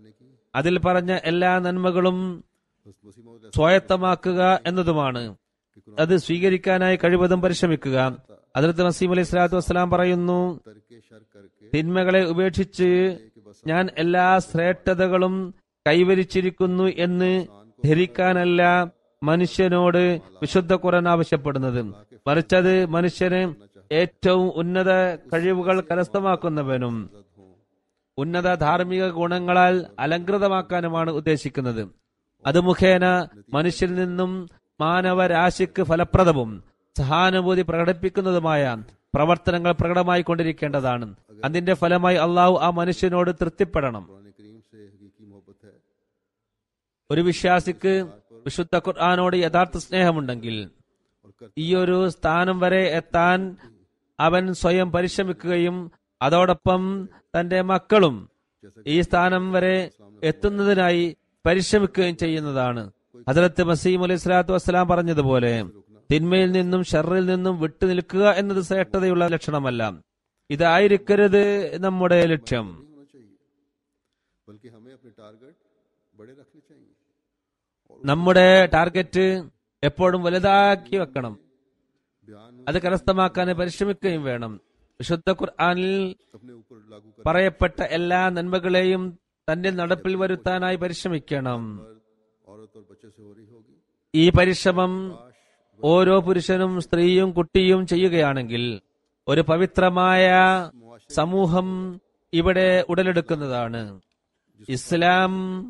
അതിൽ പറഞ്ഞ എല്ലാ നന്മകളും സ്വായത്തമാക്കുക എന്നതുമാണ്. അത് സ്വീകരിക്കാനായി കഴിവതും പരിശ്രമിക്കുക. ഹദ്റത്ത് മസീഹ് അലൈഹി സ്വലാത്തു വസ്സലാം പറയുന്നു, तरके शर करके തിന്മകളെ ഉപേക്ഷിച്ച് ഞാൻ എല്ലാ ശ്രേഷ്ഠതകളും കൈവരിച്ചിരിക്കുന്നു എന്ന് ധരിക്കാനല്ല മനുഷ്യനോട് വിശുദ്ധ ഖുർആൻ ആവശ്യപ്പെടുന്നത്, മറിച്ചത് മനുഷ്യന് ഏറ്റവും ഉന്നത കഴിവുകൾ കരസ്ഥമാക്കുന്നവനും ഉന്നത ധാർമ്മിക ഗുണങ്ങളാൽ അലങ്കൃതമാക്കാനുമാണ് ഉദ്ദേശിക്കുന്നത്. അത് മുഖേന മനുഷ്യരിൽ നിന്നും മാനവരാശിക്ക് ഫലപ്രദവും സഹാനുഭൂതി പ്രകടിപ്പിക്കുന്നതുമായ പ്രവർത്തനങ്ങൾ പ്രകടമായി കൊണ്ടിരിക്കേണ്ടതാണ്. അതിന്റെ ഫലമായി അള്ളാഹു ആ മനുഷ്യനോട് തൃപ്തിപ്പെടണം. कुरान करीम से हकीकी मोहब्बत है। ഒരു വിശ്വാസിക്ക് വിശുദ്ധ ഖുർആനോട് യഥാർത്ഥ സ്നേഹമുണ്ടെങ്കിൽ ഈ ഒരു സ്ഥാനം വരെ എത്താൻ അവൻ സ്വയം പരിശ്രമിക്കുകയും അതോടൊപ്പം തന്റെ മക്കളും ഈ സ്ഥാനം വരെ എത്തുന്നതിനായി പരിശ്രമിക്കുകയും ചെയ്യുന്നതാണ്. ഹദ്റത്ത് മസീഹ് അലൈഹി സ്വലാത്തു വസ്സലാം പറഞ്ഞതുപോലെ തിന്മയിൽ നിന്നും ഷർറിൽ നിന്നും വിട്ടു നിൽക്കുക എന്നത് ശ്രേഷ്ഠതയുള്ള ലക്ഷണമല്ല. ഇതായിരിക്കരുത് നമ്മുടെ ലക്ഷ്യം. होना चाहिए, बल्कि हमें अपने टारगेट बड़े रखने चाहिए। നമ്മുടെ ടാർഗറ്റ് എപ്പോഴും വലുതാക്കി വെക്കണം. बयान അത് കരസ്ഥമാക്കാൻ പരിശ്രമിക്കുകയും വേണം. വിശുദ്ധ ഖുർആനിൽ अपने ऊपर लागू कर പറയപ്പെട്ട എല്ലാ നന്മകളെയും തന്റെ നടപ്പിൽ വരുത്താനായി പരിശ്രമിക്കണം. औरत और बच्चे से हो रही होगी। ഈ പരിശ്രമം ഓരോ പുരുഷനും സ്ത്രീയും കുട്ടിയും ചെയ്യുകയാണെങ്കിൽ ഒരു പവിത്രമായ സമൂഹം ഇവിടെ ഉടലെടുക്കുന്നതാണ്. ഇസ്ലാം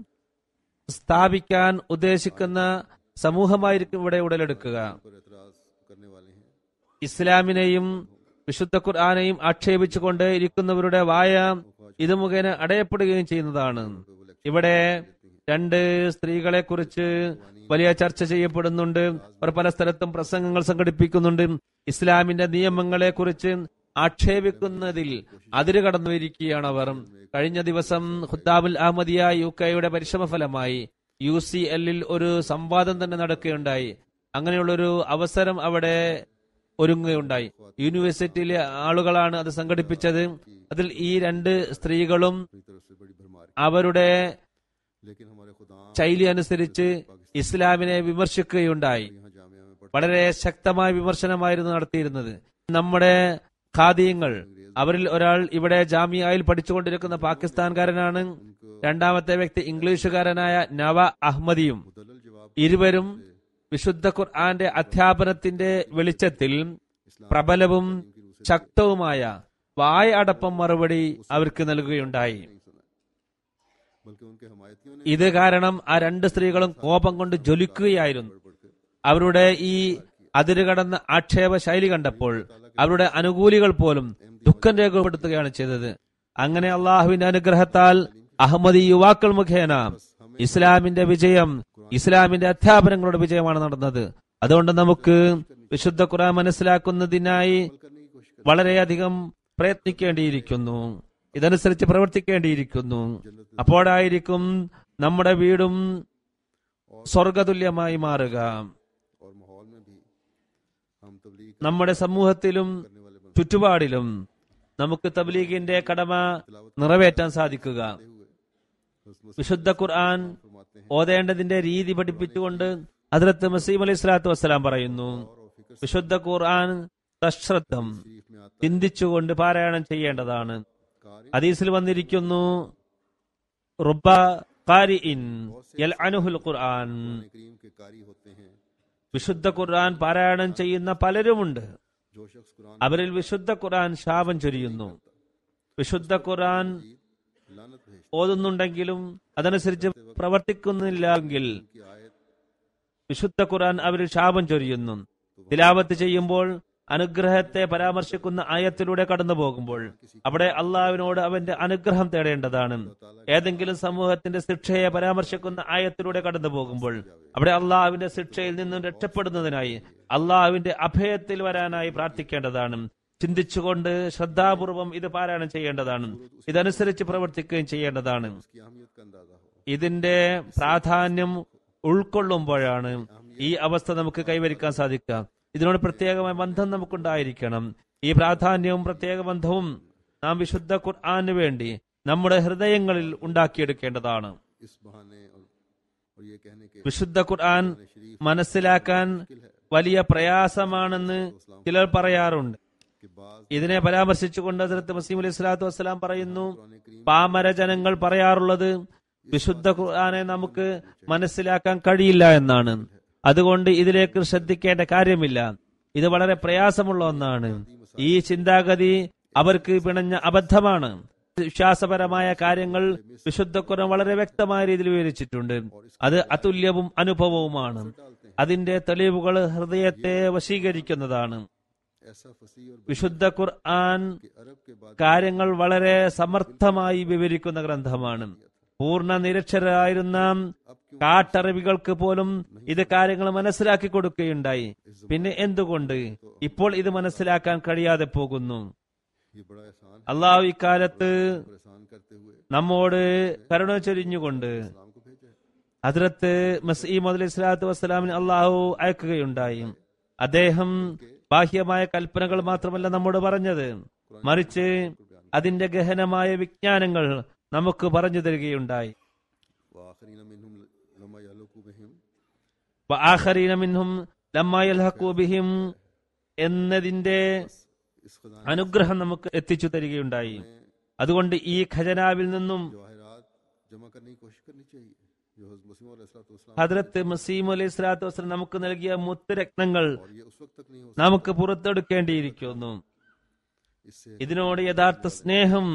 സ്ഥാപിക്കാൻ ഉദ്ദേശിക്കുന്ന സമൂഹമായിരിക്കും ഇവിടെ ഉടലെടുക്കുക. पर एतराज करने वाले हैं। ഇസ്ലാമിനെയും വിശുദ്ധ ഖുർആനെയും ആക്ഷേപിച്ചുകൊണ്ട് ഇരിക്കുന്നവരുടെ വായ ഇത് മുഖേന അടയപ്പെടുകയും ചെയ്യുന്നതാണ്. ഇവിടെ രണ്ട് സ്ത്രീകളെ കുറിച്ച് വലിയ ചർച്ച ചെയ്യപ്പെടുന്നുണ്ട്. അവർ പല സ്ഥലത്തും പ്രസംഗങ്ങൾ സംഘടിപ്പിക്കുന്നുണ്ട്. ഇസ്ലാമിന്റെ നിയമങ്ങളെ കുറിച്ച് ആക്ഷേപിക്കുന്നതിൽ അതിര് കടന്നുവരിക്കുകയാണ് അവർ. കഴിഞ്ഞ ദിവസം ഖുദ്ദാമുൽ അഹമ്മദിയ യു കെയുടെ പരിശ്രമഫലമായി യു സി എല്ലിൽ ഒരു സംവാദം തന്നെ നടക്കുകയുണ്ടായി. അങ്ങനെയുള്ളൊരു അവസരം അവിടെ ഒരുങ്ങുകയുണ്ടായി. യൂണിവേഴ്സിറ്റിയിലെ ആളുകളാണ് അത് സംഘടിപ്പിച്ചത്. അതിൽ ഈ രണ്ട് സ്ത്രീകളും अपनी तरफ से बड़ी भरमार, അവരുടെ लेकिन हमारे खुदा ശൈലി അനുസരിച്ച് ഇസ്ലാമിനെ വിമർശിക്കുകയുണ്ടായി. यहाँ जामिया में पढ़ വളരെ ശക്തമായ വിമർശനമായിരുന്നു നടത്തിയിരുന്നത്. നമ്മുടെ ഖാദിയങ്ങൾ, അവരിൽ ഒരാൾ ഇവിടെ ജാമിയയിൽ പഠിച്ചുകൊണ്ടിരിക്കുന്ന പാകിസ്ഥാൻകാരനാണ്. രണ്ടാമത്തെ വ്യക്തി ഇംഗ്ലീഷുകാരനായ നവ അഹമ്മദിയും. मुदल्लल जवाब ഇരുവരും വിശുദ്ധ ഖുർആന്റെ അധ്യാപനത്തിന്റെ വെളിച്ചത്തിൽ പ്രബലവും ശക്തവുമായ വായ അടപ്പം മറുപടി അവർക്ക് നൽകുകയുണ്ടായി. नहीं सुना, बल्कि उनके हमायतियों ने ഇത് കാരണം ആ രണ്ട് സ്ത്രീകളും കോപം കൊണ്ട് ജ്വലിക്കുകയായിരുന്നു. पढ़कर അവരുടെ ഈ അതിരുകടന്ന ആക്ഷേപ ശൈലി കണ്ടപ്പോൾ അവരുടെ അനുകൂലികൾ പോലും ദുഃഖം രേഖപ്പെടുത്തുകയാണ് ചെയ്തത്. അങ്ങനെ അള്ളാഹുവിന്റെ അനുഗ്രഹത്താൽ അഹമ്മദി യുവാക്കൾ മുഖേന ഇസ്ലാമിന്റെ വിജയം, ഇസ്ലാമിന്റെ അധ്യാപനങ്ങളുടെ വിജയമാണ് നടന്നത്. അതുകൊണ്ട് നമുക്ക് വിശുദ്ധ ഖുർആൻ മനസ്സിലാക്കുന്നതിനായി करने की कोशिश വളരെയധികം പ്രയത്നിക്കേണ്ടിയിരിക്കുന്നു. ഇതനുസരിച്ച് പ്രവർത്തിക്കേണ്ടിയിരിക്കുന്നു. അപ്പോഴായിരിക്കും നമ്മുടെ വീടും സ്വർഗതുല്യമായി മാറുക. और माहौल में भी हम तबलीग നമ്മുടെ സമൂഹത്തിലും करने वाले बनते ചുറ്റുപാടിലും നമുക്ക് തബ്ലീഗിന്റെ കടമ നിറവേറ്റാൻ സാധിക്കുക. हुए हज़रत വിശുദ്ധ ഖുർആൻ फरमाते हैं ഓതേണ്ടതിന്റെ രീതി പഠിപ്പിച്ചുകൊണ്ട് ഹദ്റത്ത് മസീഹ് അലൈഹി സ്വലാത്തു വസ്സലാം പറയുന്നു, और फिक्र വിശുദ്ധ ഖുർആൻ സശ്രദ്ധം शरीफ में आता ചിന്തിച്ചുകൊണ്ട് പാരായണം ചെയ്യേണ്ടതാണ്. कारी ഹദീസിൽ വന്നിരിക്കുന്നു, റുബ്ബ ഖാരിഇൻ യൽഅനുഹുൽ ഖുർആൻ. करीम के कारी होते हैं। വിശുദ്ധ ഖുർആൻ പാരായണം ചെയ്യുന്ന പലരുമുണ്ട്. जो शख्स कुरान അവരിൽ വിശുദ്ധ ഖുർആൻ ശാപം ചൊരിയുന്നു. വിശുദ്ധ ഖുർആൻ लानत भेजती ഓതുന്നുണ്ടെങ്കിലും അതനുസരിച്ച് പ്രവർത്തിക്കുന്നില്ലെങ്കിൽ की आयत വിശുദ്ധ ഖുർആൻ അവരിൽ ശാപം ചൊരിയുന്നു. തിലാവത്ത് ചെയ്യുമ്പോൾ അനുഗ്രഹത്തെ പരാമർശിക്കുന്ന ആയത്തിലൂടെ കടന്നു പോകുമ്പോൾ അവിടെ അള്ളാഹുവിനോട് അവന്റെ അനുഗ്രഹം തേടേണ്ടതാണ്. ഏതെങ്കിലും സമൂഹത്തിന്റെ ശിക്ഷയെ പരാമർശിക്കുന്ന ആയത്തിലൂടെ കടന്നു പോകുമ്പോൾ അവിടെ അള്ളാഹുവിന്റെ ശിക്ഷയിൽ നിന്നും രക്ഷപ്പെടുന്നതിനായി അള്ളാഹുവിന്റെ അഭയത്തിൽ വരാനായി പ്രാർത്ഥിക്കേണ്ടതാണ്. ചിന്തിച്ചുകൊണ്ട് ശ്രദ്ധാപൂർവം ഇത് പാരായണം ചെയ്യേണ്ടതാണ്. ഇതനുസരിച്ച് പ്രവർത്തിക്കുകയും ചെയ്യേണ്ടതാണ്. की अहमियत का अंदाजा हो। ഇതിന്റെ പ്രാധാന്യം ഉൾക്കൊള്ളുമ്പോഴാണ് ഈ അവസ്ഥ നമുക്ക് കൈവരിക്കാൻ സാധിക്കുക. ഇതിനോട് പ്രത്യേകമായ ബന്ധം നമുക്കുണ്ടായിരിക്കണം. ഈ പ്രാധാന്യവും പ്രത്യേക ബന്ധവും നാം വിശുദ്ധ ഖുർആന് വേണ്ടി നമ്മുടെ ഹൃദയങ്ങളിൽ ഉണ്ടാക്കിയെടുക്കേണ്ടതാണ്. इस बहाने और, और ये कहने के വിശുദ്ധ ഖുർആൻ മനസ്സിലാക്കാൻ വലിയ പ്രയാസമാണെന്ന് ചിലർ പറയാറുണ്ട്. कि बाज ഇതിനെ പരാമർശിച്ചുകൊണ്ട് ഹസ്രത്ത് മസീഹ് അലൈഹി സ്വലാത്തു വസ്സലാം പറയുന്നു, പാമര ജനങ്ങൾ പറയാറുള്ളത് വിശുദ്ധ ഖുർആനെ നമുക്ക് മനസ്സിലാക്കാൻ കഴിയില്ല എന്നാണ്. അതുകൊണ്ട് ഇതിലേക്ക് ശ്രദ്ധിക്കേണ്ട കാര്യമില്ല. ഇത് വളരെ പ്രയാസമുള്ള ഒന്നാണ്. ഈ ചിന്താഗതി അവർക്ക് പിണഞ്ഞ അബദ്ധമാണ്. വിശ്വാസപരമായ കാര്യങ്ങൾ വിശുദ്ധ ഖുർആൻ വളരെ വ്യക്തമായ രീതിയിൽ വിവരിച്ചിട്ടുണ്ട്. അത് അതുല്യവും അനുഭവവുമാണ്. അതിന്റെ തെളിവുകൾ ഹൃദയത്തെ വശീകരിക്കുന്നതാണ്. ऐसा फसीह और വിശുദ്ധ ഖുർആൻ अरब के बाद കാര്യങ്ങൾ വളരെ സമർത്ഥമായി വിവരിക്കുന്ന ഗ്രന്ഥമാണ്. പൂർണ്ണ നിരക്ഷരായിരുന്ന കാട്ടറബികൾക്ക് പോലും ഇത് കാര്യങ്ങൾ മനസ്സിലാക്കി കൊടുക്കുകയുണ്ടായി. പിന്നെ എന്തുകൊണ്ട് ഇപ്പോൾ ഇത് മനസ്സിലാക്കാൻ കഴിയാതെ പോകുന്നു? ये बड़ा एहसान അള്ളാഹു ഇക്കാലത്ത് एहसान करते हुए നമ്മോട് കരുണ ചൊരിഞ്ഞുകൊണ്ട് इस्लाम को भेजा है। ഹദ്രത്ത് മസീഹ് അലൈഹി സ്വലാത്തു വസ്സലാമിന് അള്ളാഹു അയക്കുകയുണ്ടായി. അദ്ദേഹം ബാഹ്യമായ കൽപ്പനകൾ മാത്രമല്ല നമ്മോട് പറഞ്ഞത്, മറിച്ച് അതിന്റെ ഗഹനമായ വിജ്ഞാനങ്ങൾ നമുക്ക് പറഞ്ഞു തരികയുണ്ടായി. वआखरीन मिनहुम लम्मा यहलकू बिहिम വആഖരീന മിൻഹും ലമ്മാ യൽഹഖൂ ബിഹിം എന്നതിന്റെ इस खजाने അനുഗ്രഹം നമുക്ക് എത്തിച്ചു തരികയുണ്ടായി. അതുകൊണ്ട് ഈ ഖജനാവിൽ നിന്നും जवाहिरात जमा करने की कोशिश करनी चाहिए जो हज़रत मसीह अलैहिस्सलाम ഹദ്രത്ത് മസീഹ് അലൈഹി സ്വലാത്തു വസ്സലാം നമുക്ക് നൽകിയ മുത്തുരത്നങ്ങൾ और ये उस वक्त तक नहीं हो നമുക്ക് പുറത്തെടുക്കേണ്ടിയിരിക്കുന്നു. सकता। इससे ഇതിനോട് യഥാർത്ഥ സ്നേഹം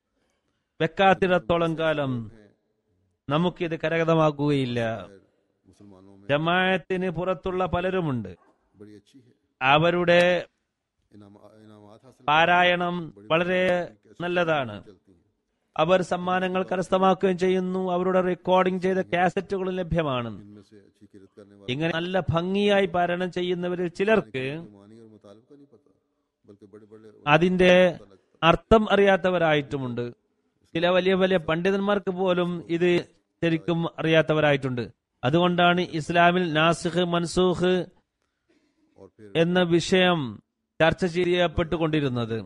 വെക്കാത്തിടത്തോളം കാലം നമുക്കിത് കരഗതമാക്കുകയില്ല. मुसलमानों में ജമാഅത്തിന് പുറത്തുള്ള പലരുമുണ്ട്. बड़ी अच्छी है। അവരുടെ इनाम इनामात हासिल പാരായണം വളരെ നല്ലതാണ്. चलती हैं। അവർ സമ്മാനങ്ങൾ കരസ്ഥമാക്കുകയും ചെയ്യുന്നു. അവരുടെ റെക്കോർഡിംഗ് ചെയ്ത കാസറ്റുകളും ലഭ്യമാണ്. इनमें से अच्छी किरत करने वाले ഇങ്ങനെ നല്ല ഭംഗിയായി പാരായണം ചെയ്യുന്നവരിൽ ചിലർക്ക് मानी और मुतालिब का नहीं पता, बल्कि बड़े बड़े അതിന്റെ അർത്ഥം അറിയാത്തവരായിട്ടുമുണ്ട്. ചില വലിയ വലിയ പണ്ഡിതന്മാർക്ക് പോലും ഇത് ശരിക്കും അറിയാത്തവരായിട്ടുണ്ട്. അതുകൊണ്ടാണ് ഇസ്ലാമിൽ നാസിഖ് മൻസൂഖ് और फिर എന്ന വിഷയം ചർച്ച ചെയ്യപ്പെട്ടുകൊണ്ടിരുന്നത്.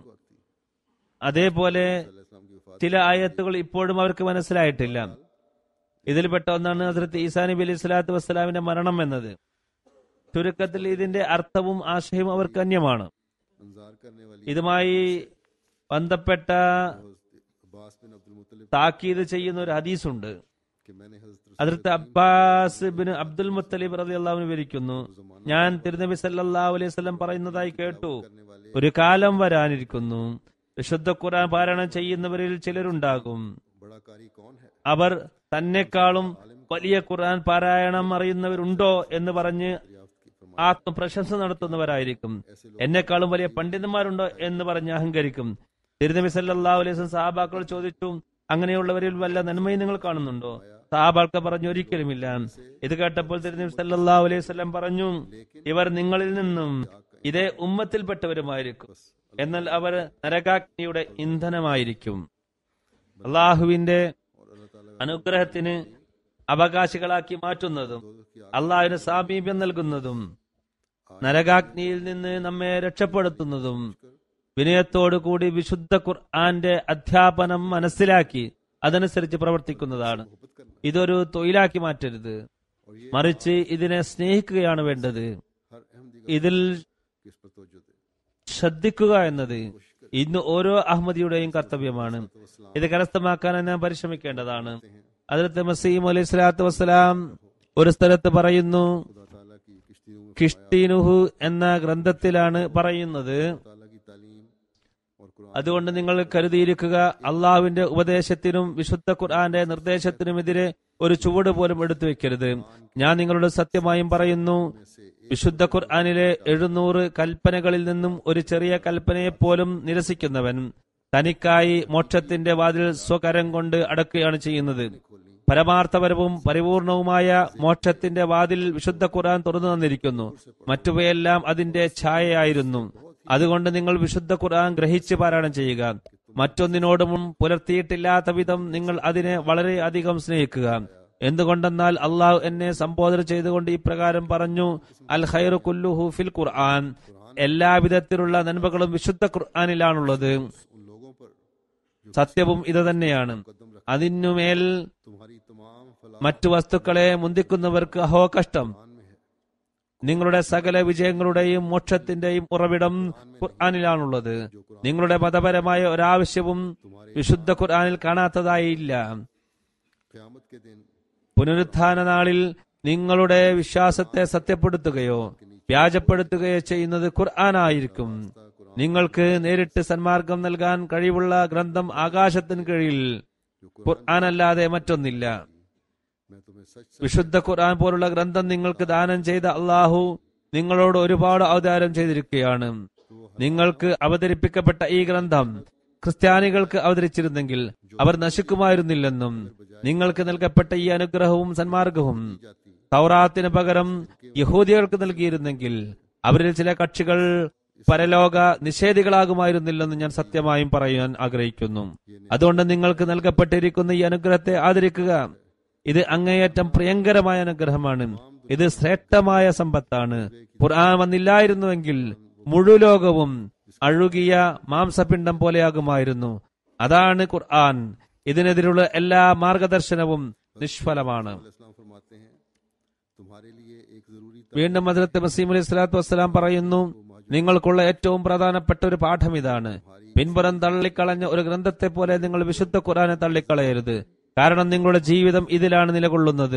അതേപോലെ इस्लाम की वफात ചില ആയത്തുകൾ ഇപ്പോഴും അവർക്ക് മനസ്സിലായിട്ടില്ല. ഇതിൽപ്പെട്ട ഒന്നാണ് ഹസ്രത്ത് ഈസാ നബി അലൈഹി സ്വലാത്തു വസ്സലാമിന്റെ മരണം എന്നത്. ചുരുക്കത്തിൽ ഇതിന്റെ അർത്ഥവും ആശയവും അവർക്ക് അന്യമാണ്. अंजार करने वाली ഇതുമായി ബന്ധപ്പെട്ട अब्बास बिन अब्दुल मुत्तलिब താക്കീത് ചെയ്യുന്ന ഒരു ഹദീസുണ്ട്. कि मैंने हज़रत ഹദ്രത്ത് അബ്ബാസ് ബിൻ അബ്ദുൽ മുത്തലിബ് റളിയല്ലാഹു അൻഹു വിവരിക്കുന്നു, ഞാൻ തിരുനബി സല്ലല്ലാഹു അലൈഹി വസല്ലം പറയുന്നതായി കേട്ടു, करने वाले ഒരു കാലം വരാനിരിക്കുന്നു, വിശുദ്ധ ഖുർആൻ പാരായണം ചെയ്യുന്നവരിൽ ചിലരുണ്ടാകും. बड़ा कारी कौन है? അവർ തന്നെക്കാളും വലിയ ഖുർആൻ പാരായണം അറിയുന്നവരുണ്ടോ എന്ന് പറഞ്ഞ് याफ्त की फरमा ആത്മപ്രശംസ നടത്തുന്നവരായിരിക്കും. എന്നെക്കാളും വലിയ പണ്ഡിതന്മാരുണ്ടോ എന്ന് പറഞ്ഞ് അഹങ്കരിക്കും. തിരുനബി സല്ലല്ലാഹു അലൈഹി വസല്ലം സഹാബാക്കൾ ചോദിച്ചു, അങ്ങനെയുള്ളവരിൽ വല്ല നന്മയും നിങ്ങൾ കാണുന്നുണ്ടോ? സഹാബാക്കൾ പറഞ്ഞു, ഒരിക്കലുമില്ല. ഇത് കേട്ടപ്പോൾ തിരുനബി സല്ലല്ലാഹു അലൈഹി വസല്ലം പറഞ്ഞു, ഇവർ നിങ്ങളിൽ നിന്നും ഇതേ ഉമ്മത്തിൽപ്പെട്ടവരുമായിരിക്കും, എന്നാൽ അവർ നരകാഗ്നിയുടെ ഇന്ധനമായിരിക്കും. അള്ളാഹുവിന്റെ और अल्लाह ताला അനുഗ്രഹത്തിന് അവകാശികളാക്കി മാറ്റുന്നതും അള്ളാഹുവിന് സാമീപ്യം നൽകുന്നതും നരകാഗ്നിയിൽ നിന്ന് നമ്മെ രക്ഷപ്പെടുത്തുന്നതും വിനയത്തോടു കൂടി വിശുദ്ധ ഖുർആന്റെ അധ്യാപനം മനസ്സിലാക്കി അതനുസരിച്ച് പ്രവർത്തിക്കുന്നതാണ്. ഇതൊരു തൊഴിലാക്കി മാറ്റരുത്, മറിച്ച് ഇതിനെ സ്നേഹിക്കുകയാണ് വേണ്ടത്. हर अहमदी ഇതിൽ की इस पर तवज्जो दे। ശ്രദ്ധിക്കുക എന്നത് ഇന്ന് ഓരോ അഹമ്മദിയുടെയും കർത്തവ്യമാണ്. ഇത് കരസ്ഥമാക്കാൻ നാം പരിശ്രമിക്കേണ്ടതാണ്. ഹദ്രത്ത് മസീഹ് അലൈഹി സ്വലാത്തു വസ്സലാം ഒരു സ്ഥലത്ത് പറയുന്നു, खुदा ताला की किश्ती में കിഷ്തിനുഹു എന്ന ഗ്രന്ഥത്തിലാണ് പറയുന്നത്, ताला की तालीम और कुरान അതുകൊണ്ട് നിങ്ങൾ കരുതിയിരിക്കുക, അള്ളാഹുവിന്റെ ഉപദേശത്തിനും വിശുദ്ധ ഖുർആന്റെ നിർദ്ദേശത്തിനുമെതിരെ ഒരു ചുവട് പോലും എടുത്തു വെക്കരുത്. ഞാൻ നിങ്ങളോട് സത്യമായും പറയുന്നു, വിശുദ്ധ ഖുർആനിലെ എഴുന്നൂറ് കൽപ്പനകളിൽ നിന്നും ഒരു ചെറിയ കൽപ്പനയെപ്പോലും നിരസിക്കുന്നവൻ തനിക്കായി മോക്ഷത്തിന്റെ വാതിൽ സ്വകരം കൊണ്ട് അടക്കുകയാണ് ചെയ്യുന്നത്. പരമാർത്ഥപരവും പരിപൂർണവുമായ മോക്ഷത്തിന്റെ വാതിൽ വിശുദ്ധ ഖുർആൻ തുറന്നു തന്നിരിക്കുന്നു. മറ്റുവയെല്ലാം അതിന്റെ ഛായയായിരുന്നു. അതുകൊണ്ട് നിങ്ങൾ വിശുദ്ധ ഖുർആൻ ഗ്രഹിച്ച് പാരായണം ചെയ്യുക. മറ്റൊന്നിനോടും പുലർത്തിയിട്ടില്ലാത്ത വിധം നിങ്ങൾ അതിനെ വളരെ അധികം സ്നേഹിക്കുക. എന്തുകൊണ്ടെന്നാൽ അള്ളാഹു എന്നെ സംബോധന ചെയ്തുകൊണ്ട് ഇപ്രകാരം പറഞ്ഞു, അൽ ഖൈറു കുല്ലുഹു ഫിൽ ഖുർആൻ, എല്ലാവിധത്തിലുള്ള നന്മകളും വിശുദ്ധ ഖുർആനിലാണുള്ളത്. उन लोगों पर സത്യവും ഇത് തന്നെയാണ്. അതിനുമേൽ तुम्हारी तमाम फलाह മറ്റു വസ്തുക്കളെ മുന്തിക്കുന്നവർക്ക് അഹോ കഷ്ടം. में है। നിങ്ങളുടെ സകല വിജയങ്ങളുടെയും മോക്ഷത്തിന്റെയും ഉറവിടം ഖുർആനിലാണുള്ളത്. നിങ്ങളുടെ മതപരമായ ഒരാവശ്യവും വിശുദ്ധ ഖുർആനിൽ കാണാത്തതായില്ല. പുനരുത്ഥാന നാളിൽ നിങ്ങളുടെ വിശ്വാസത്തെ സത്യപ്പെടുത്തുകയോ വ്യാജപ്പെടുത്തുകയോ ചെയ്യുന്നത് ഖുർആനായിരിക്കും. നിങ്ങൾക്ക് നേരിട്ട് സന്മാർഗം നൽകാൻ കഴിവുള്ള ഗ്രന്ഥം ആകാശത്തിന് കീഴിൽ ഖുർആനല്ലാതെ മറ്റൊന്നില്ല. വിശുദ്ധ ഖുർആൻ പോലുള്ള ഗ്രന്ഥം നിങ്ങൾക്ക് ദാനം ചെയ്ത അള്ളാഹു നിങ്ങളോട് ഒരുപാട് ഔദാര്യം ചെയ്തിരിക്കുകയാണ്. നിങ്ങൾക്ക് അവതരിപ്പിക്കപ്പെട്ട ഈ ഗ്രന്ഥം ക്രിസ്ത്യാനികൾക്ക് അവതരിച്ചിരുന്നെങ്കിൽ അവർ നശിക്കുമായിരുന്നില്ലെന്നും നിങ്ങൾക്ക് നൽകപ്പെട്ട ഈ അനുഗ്രഹവും സന്മാർഗവും തൗറാത്തിന് പകരം യഹൂദികൾക്ക് നൽകിയിരുന്നെങ്കിൽ അവരിൽ ചില കക്ഷികൾ പരലോക നിഷേധികളാകുമായിരുന്നില്ലെന്ന് ഞാൻ സത്യമായും പറയാൻ ആഗ്രഹിക്കുന്നു. അതുകൊണ്ട് നിങ്ങൾക്ക് നൽകപ്പെട്ടിരിക്കുന്ന ഈ അനുഗ്രഹത്തെ ആദരിക്കുക. ഇത് അങ്ങേയറ്റം പ്രിയങ്കരമായ അനുഗ്രഹമാണ്. ഇത് ശ്രേഷ്ഠമായ സമ്പത്താണ്. ഖുർആൻ വന്നില്ലായിരുന്നുവെങ്കിൽ മുഴുലോകവും അഴുകിയ മാംസപിണ്ഡം പോലെയാകുമായിരുന്നു. അതാണ് ഖുർആൻ. ഇതിനെതിരുള്ള എല്ലാ മാർഗദർശനവും നിഷ്ഫലമാണ്. വീണ്ടും ഹദ്റത്ത് മസീഹ് അലൈഹി സ്വലാത്തു വസ്സലാം പറയുന്നു, നിങ്ങൾക്കുള്ള ഏറ്റവും പ്രധാനപ്പെട്ട ഒരു പാഠം ഇതാണ്: പിൻപുറം തള്ളിക്കളഞ്ഞ ഒരു ഗ്രന്ഥത്തെ പോലെ നിങ്ങൾ വിശുദ്ധ ഖുർആനെ തള്ളിക്കളയരുത്. കാരണം നിങ്ങളുടെ ജീവിതം ഇതിലാണ് നിലകൊള്ളുന്നത്.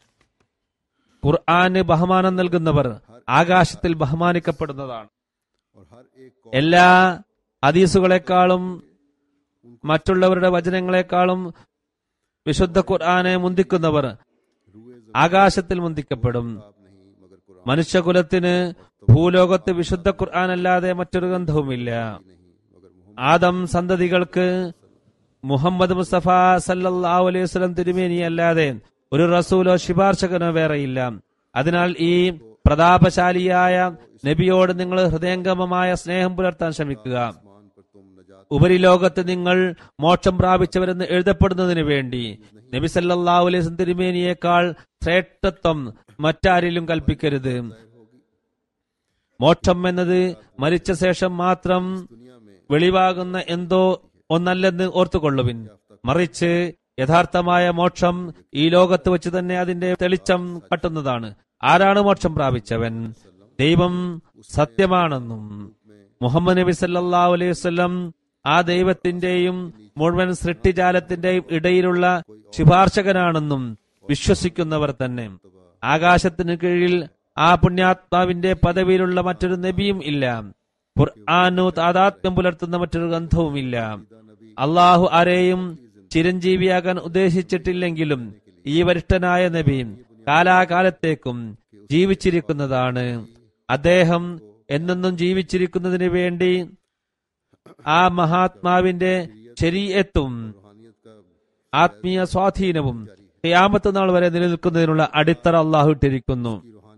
ഖുർആന് ബഹുമാനം നൽകുന്നവർ ആകാശത്തിൽ ബഹുമാനിക്കപ്പെടുന്നതാണ്. എല്ലാ ഹദീസുകളെക്കാളും മറ്റുള്ളവരുടെ വചനങ്ങളെക്കാളും വിശുദ്ധ ഖുർആനെ മുന്തിക്കുന്നവർ ആകാശത്തിൽ മുന്തിക്കപ്പെടും. മനുഷ്യകുലത്തിന് ഭൂലോകത്ത് വിശുദ്ധ ഖുർആൻ അല്ലാതെ മറ്റൊരു ഗ്രന്ഥവുമില്ല. ആദം സന്തതികൾക്ക് മുഹമ്മദ് മുസ്തഫ സല്ലല്ലാഹു അലൈഹി വസല്ലം തിരുമേനി അല്ലാതെ ഒരു റസൂലോ ശുപാർശകനോ വേറെയില്ല. അതിനാൽ ഈ പ്രതാപശാലിയായ നബിയോട് നിങ്ങൾ ഹൃദയംഗമമായ സ്നേഹം പുലർത്താൻ ശ്രമിക്കുക. ഉപരിലോകത്ത് നിങ്ങൾ മോക്ഷം പ്രാപിച്ചവരെന്ന് എഴുതപ്പെടുന്നതിന് വേണ്ടി നബി സല്ലല്ലാഹു അലൈഹി വസല്ലം തിരുമേനിയേക്കാൾ ശ്രേഷ്ഠത്വം മറ്റാരിലും കൽപ്പിക്കരുത്. മോക്ഷം എന്നത് മരിച്ച ശേഷം മാത്രം വെളിവാകുന്ന എന്തോ ഒന്നല്ലെന്ന് ഓർത്തുകൊള്ളുവിൻ. മറിച്ച് യഥാർത്ഥമായ മോക്ഷം ഈ ലോകത്ത് വെച്ച് തന്നെ അതിന്റെ തെളിച്ചം കാട്ടുന്നതാണ്. ആരാണ് മോക്ഷം പ്രാപിച്ചവൻ? ദൈവം സത്യമാണെന്നും മുഹമ്മദ് നബി സല്ലല്ലാഹു അലൈഹി വസല്ലം ആ ദൈവത്തിന്റെയും മുഴുവൻ സൃഷ്ടിജാലത്തിന്റെയും ഇടയിലുള്ള ശുപാർശകനാണെന്നും വിശ്വസിക്കുന്നവർ തന്നെ. ആകാശത്തിന് കീഴിൽ ആ പുണ്യാത്മാവിന്റെ പദവിയിലുള്ള മറ്റൊരു നബിയും ഇല്ല. ഖുർആനു താദാത്മ്യം പുലർത്തുന്ന മറ്റൊരു ഗ്രന്ഥവുമില്ല. അള്ളാഹു ആരെയും ചിരഞ്ജീവിയാകാൻ ഉദ്ദേശിച്ചിട്ടില്ലെങ്കിലും ഈ വരിഷ്ഠനായ നബി കാലാകാലത്തേക്കും ജീവിച്ചിരിക്കുന്നതാണ്. അദ്ദേഹം എന്നെന്നും ജീവിച്ചിരിക്കുന്നതിന് വേണ്ടി ആ മഹാത്മാവിന്റെ ശരീഅത്തും ആത്മീയ സ്വാധീനവും ഖിയാമത്ത് നാൾ വരെ നിലനിൽക്കുന്നതിനുള്ള അടിത്തറ അള്ളാഹു ഇട്ടിരിക്കുന്നു.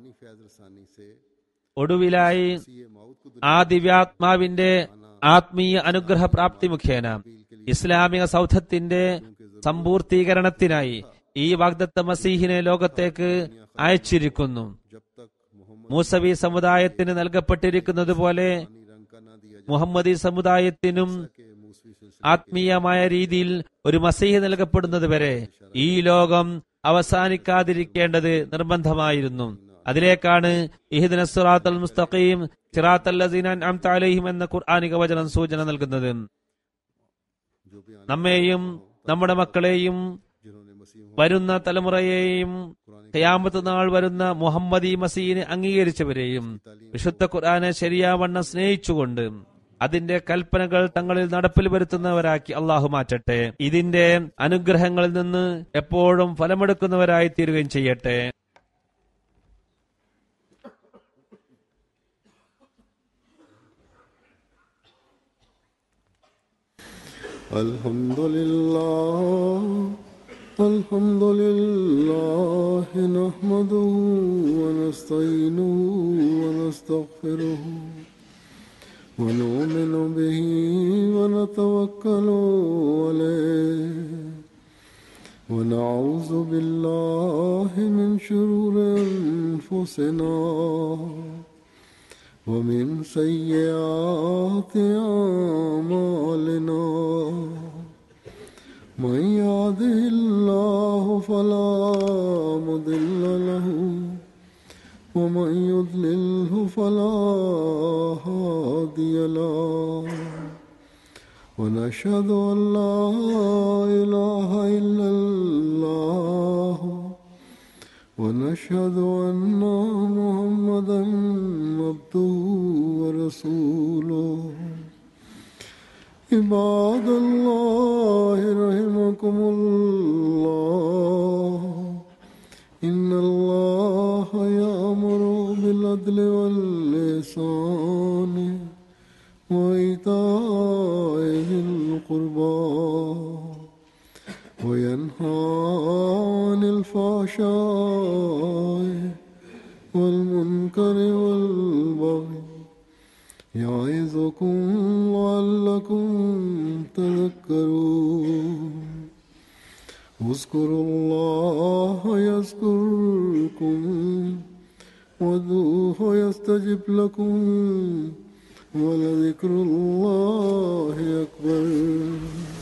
ഒടുവിലായി ആ ദിവ്യാത്മാവിന്റെ ആത്മീയ അനുഗ്രഹ പ്രാപ്തി മുഖേന ഇസ്ലാമിക സൗധത്തിന്റെ സമ്പൂർത്തീകരണത്തിനായി ഈ വാഗ്ദത്ത മസീഹിനെ ലോകത്തേക്ക് അയച്ചിരിക്കുന്നു. മൂസവി സമുദായത്തിന് നൽകപ്പെട്ടിരിക്കുന്നത് പോലെ മുഹമ്മദി സമുദായത്തിനും ആത്മീയമായ രീതിയിൽ ഒരു മസീഹ് നൽകപ്പെടുന്നത് വരെ ഈ ലോകം അവസാനിക്കാതിരിക്കേണ്ടത് നിർബന്ധമായിരുന്നു. അതിലേക്കാണ് ഇഹ്ദിന സിറാത്തൽ മുസ്തഖീം സിറാത്തൽ ലസീന അൻഅംത അലൈഹിം എന്ന ഖുർആനിക വചനം സൂചന നൽകുന്നത്. നമ്മെയും നമ്മുടെ മക്കളെയും വരുന്ന തലമുറയെയും ഖിയാമത്ത് നാൾ വരുന്ന മുഹമ്മദി മസീഹിനെ അംഗീകരിച്ചവരെയും വിശുദ്ധ ഖുർആനെ ശരിയാവണ്ണം സ്നേഹിച്ചുകൊണ്ട് അതിന്റെ കൽപ്പനകൾ തങ്ങളിൽ നടപ്പിൽ വരുത്തുന്നവരാക്കി അള്ളാഹു മാറ്റട്ടെ. ഇതിന്റെ അനുഗ്രഹങ്ങളിൽ നിന്ന് എപ്പോഴും ഫലമെടുക്കുന്നവരായി തീരുകയും ചെയ്യട്ടെ. അൽഹംദുലില്ലാഹ് അൽഹംദുലില്ലാഹ് നഹ്മദുഹു വനസ്തഈനുഹു വനസ്തഗ്ഫിറുഹു ونؤمن به ونتوكل عليه ونعوذ بالله من شرور أنفسنا ومن سيئات أعمالنا من يهده الله فلا مضل له ومن يضلله فلا هادي له ونشهد أن لا إله إلا الله ونشهد أن محمدا عبده ورسوله عباد الله رحمكم الله إن الله يأمر بالعدل والإحسان وإيتاء ذي القربى وينهى عن الفحشاء والمنكر والبغي يعظكم لعلكم تذكرون اذكروا الله يذكركم وادعوه يستجب لكم ولذكر الله أكبر.